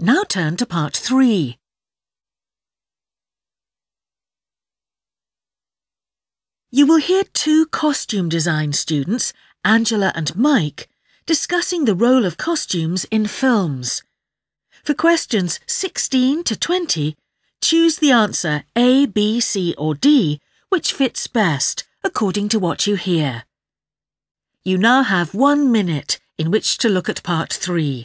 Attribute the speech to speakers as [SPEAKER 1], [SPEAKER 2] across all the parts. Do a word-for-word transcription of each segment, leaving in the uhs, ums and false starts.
[SPEAKER 1] Now turn to part three. You will hear two costume design students, Angela and Mike, discussing the role of costumes in films. For questions sixteen to twenty, choose the answer A, B, C or D, which fits best, according to what you hear. You now have one minute in which to look at part three.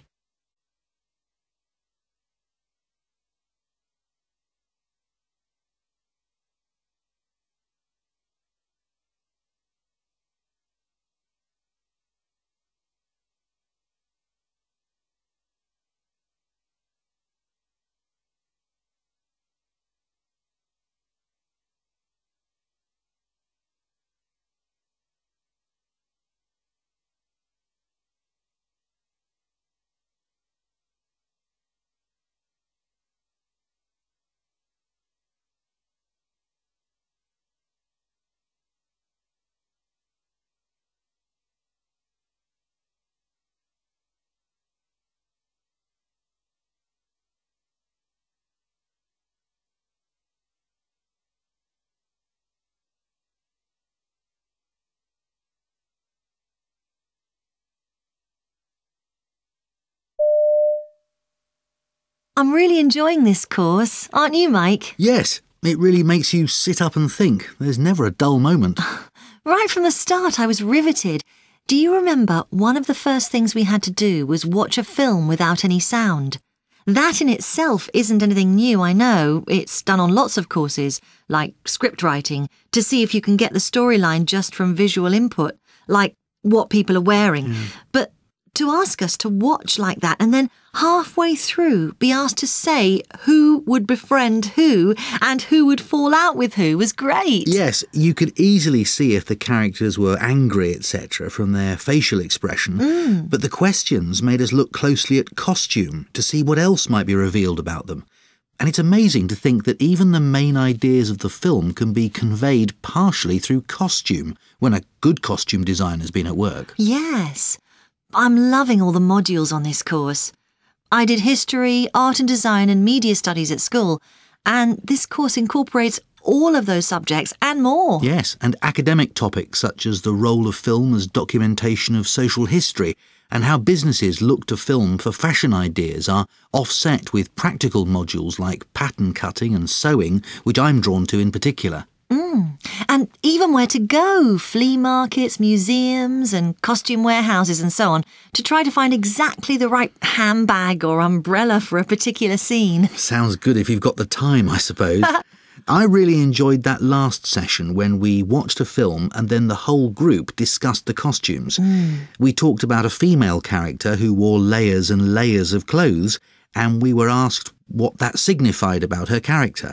[SPEAKER 2] I'm really enjoying this course, aren't you, Mike?
[SPEAKER 3] Yes, it really makes you sit up and think. There's never a dull moment.
[SPEAKER 2] Right from the start, I was riveted. Do you remember one of the first things we had to do was watch a film without any sound? That in itself isn't anything new, I know. It's done on lots of courses, like script writing, to see if you can get the storyline just from visual input, like what people are wearing. Mm. But to ask us to watch like that and then halfway through be asked to say who would befriend who and who would fall out with who was great.
[SPEAKER 3] Yes, you could easily see if the characters were angry, et cetera, from their facial expression. Mm. But the questions made us look closely at costume to see what else might be revealed about them. And it's amazing to think that even the main ideas of the film can be conveyed partially through costume when a good costume designer's been at work.
[SPEAKER 2] Yes. I'm loving all the modules on this course. I did history, art and design and media studies at school, and this course incorporates all of those subjects and more.
[SPEAKER 3] Yes, and academic topics such as the role of film as documentation of social history and how businesses look to film for fashion ideas are offset with practical modules like pattern cutting and sewing, which I'm drawn to in particular.
[SPEAKER 2] Mm. And even where to go, flea markets, museums and costume warehouses and so on, to try to find exactly the right handbag or umbrella for a particular scene.
[SPEAKER 3] Sounds good if you've got the time, I suppose. I really enjoyed that last session when we watched a film and then the whole group discussed the costumes. Mm. We talked about a female character who wore layers and layers of clothes, and we were asked what that signified about her character.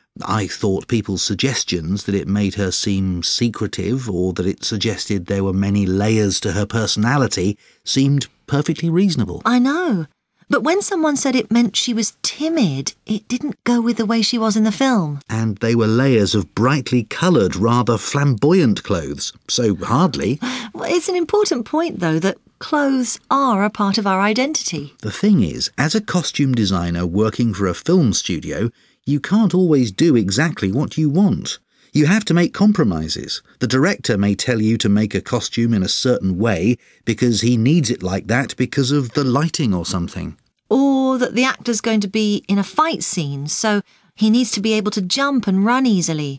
[SPEAKER 3] I thought people's suggestions that it made her seem secretive or that it suggested there were many layers to her personality seemed perfectly reasonable.
[SPEAKER 2] I know. But when someone said it meant she was timid, it didn't go with the way she was in the film.
[SPEAKER 3] And they were layers of brightly coloured, rather flamboyant clothes, so hardly.
[SPEAKER 2] Well, it's an important point, though, that clothes are a part of our identity.
[SPEAKER 3] The thing is, as a costume designer working for a film studio, you can't always do exactly what you want. You have to make compromises. The director may tell you to make a costume in a certain way because he needs it like that because of the lighting or something.
[SPEAKER 2] Or that the actor's going to be in a fight scene, so he needs to be able to jump and run easily.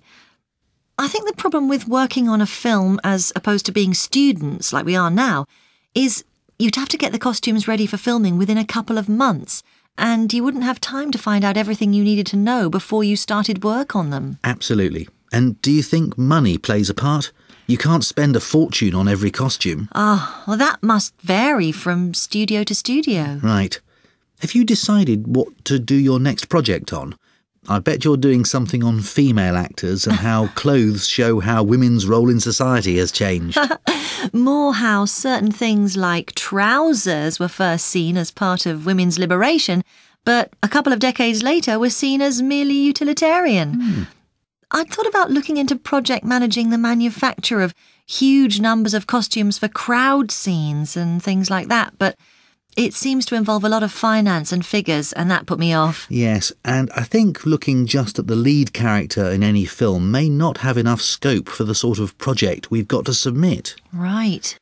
[SPEAKER 2] I think the problem with working on a film as opposed to being students like we are now is you'd have to get the costumes ready for filming within a couple of months, and you wouldn't have time to find out everything you needed to know before you started work on them.
[SPEAKER 3] Absolutely. And do you think money plays a part? You can't spend a fortune on every costume.
[SPEAKER 2] Ah, oh, well, that must vary from studio to studio.
[SPEAKER 3] Right. Have you decided what to do your next project on? I bet you're doing something on female actors and how clothes show how women's role in society has changed.
[SPEAKER 2] More how certain things like trousers were first seen as part of women's liberation, but a couple of decades later were seen as merely utilitarian. Hmm. I'd thought about looking into project managing the manufacture of huge numbers of costumes for crowd scenes and things like that, but it seems to involve a lot of finance and figures, and that put me off.
[SPEAKER 3] Yes, and I think looking just at the lead character in any film may not have enough scope for the sort of project we've got to submit.
[SPEAKER 2] Right.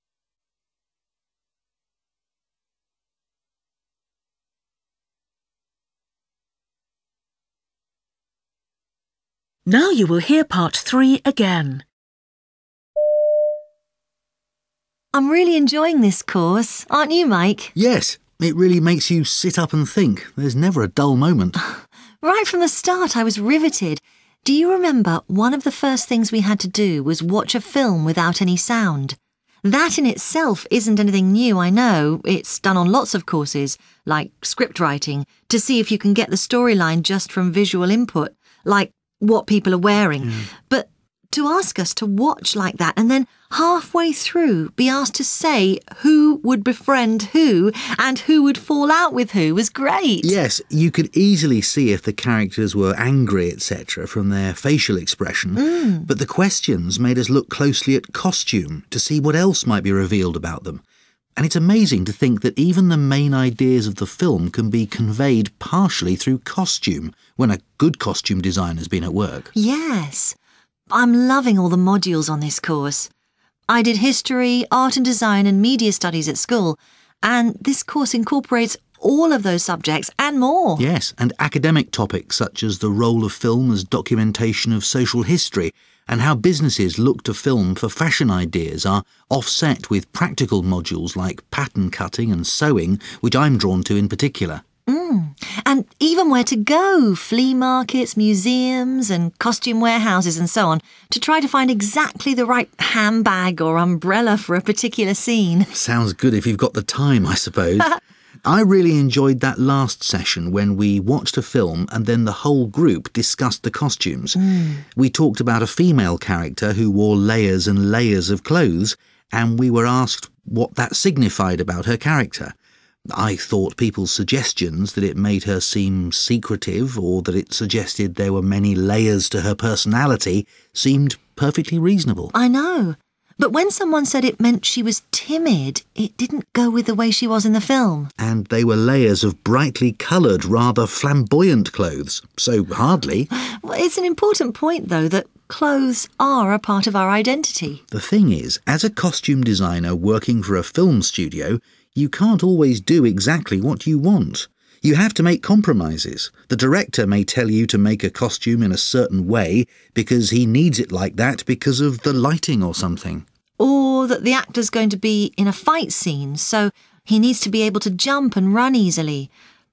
[SPEAKER 1] Now you will hear part three again.
[SPEAKER 2] I'm really enjoying this course, aren't you, Mike?
[SPEAKER 3] Yes, it really makes you sit up and think. There's never a dull moment.
[SPEAKER 2] Right from the start, I was riveted. Do you remember one of the first things we had to do was watch a film without any sound? That in itself isn't anything new, I know. It's done on lots of courses, like script writing, to see if you can get the storyline just from visual input, like what people are wearing.
[SPEAKER 3] Yeah.
[SPEAKER 2] But to ask us to watch like that and then halfway through be asked to say who would befriend who and who would fall out with who was great.
[SPEAKER 3] Yes, you could easily see if the characters were angry, et cetera, from their facial expression.
[SPEAKER 2] Mm.
[SPEAKER 3] But the questions made us look closely at costume to see what else might be revealed about them. And it's amazing to think that even the main ideas of the film can be conveyed partially through costume when a good costume designer's been at work.
[SPEAKER 2] Yes. I'm loving all the modules on this course. I did history, art and design and media studies at school, and this course incorporates all of those subjects and more.
[SPEAKER 3] Yes, and academic topics such as the role of film as documentation of social history and how businesses look to film for fashion ideas are offset with practical modules like pattern cutting and sewing, which I'm drawn to in particular.
[SPEAKER 2] Mm. And even where to go, flea markets, museums and costume warehouses and so on, to try to find exactly the right handbag or umbrella for a particular scene.
[SPEAKER 3] Sounds good if you've got the time, I suppose. I really enjoyed that last session when we watched a film and then the whole group discussed the costumes.
[SPEAKER 2] Mm.
[SPEAKER 3] We talked about a female character who wore layers and layers of clothes, and we were asked what that signified about her character. I thought people's suggestions that it made her seem secretive or that it suggested there were many layers to her personality seemed perfectly reasonable.
[SPEAKER 2] I know. But when someone said it meant she was timid, it didn't go with the way she was in the film.
[SPEAKER 3] And they were layers of brightly coloured, rather flamboyant clothes, so hardly.
[SPEAKER 2] Well, it's an important point, though, that clothes are a part of our identity.
[SPEAKER 3] The thing is, as a costume designer working for a film studio, you can't always do exactly what you want. You have to make compromises. The director may tell you to make a costume in a certain way because he needs it like that because of the lighting or something.
[SPEAKER 2] Or that the actor's going to be in a fight scene, so he needs to be able to jump and run easily.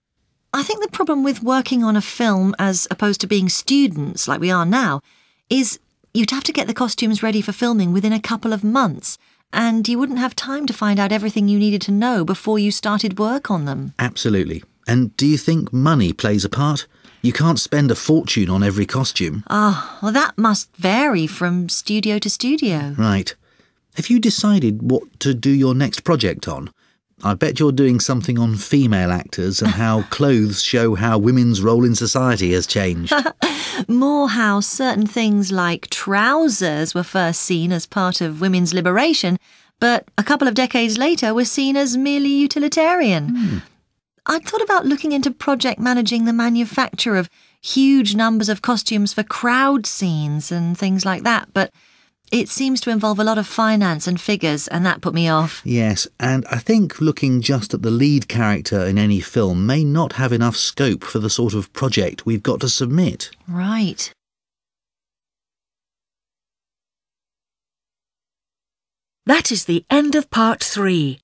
[SPEAKER 2] I think the problem with working on a film as opposed to being students like we are now is you'd have to get the costumes ready for filming within a couple of months, and you wouldn't have time to find out everything you needed to know before you started work on them.
[SPEAKER 3] Absolutely. And do you think money plays a part? You can't spend a fortune on every costume.
[SPEAKER 2] Ah, well, that must vary from studio to studio.
[SPEAKER 3] Right. Have you decided what to do your next project on? I bet you're doing something on female actors and how clothes show how women's role in society has changed.
[SPEAKER 2] More how certain things like trousers were first seen as part of women's liberation, but a couple of decades later were seen as merely utilitarian.
[SPEAKER 3] Hmm.
[SPEAKER 2] I'd thought about looking into project managing the manufacture of huge numbers of costumes for crowd scenes and things like that, but it seems to involve a lot of finance and figures, and that put me off.
[SPEAKER 3] Yes, and I think looking just at the lead character in any film may not have enough scope for the sort of project we've got to submit.
[SPEAKER 2] Right.
[SPEAKER 1] That is the end of part three.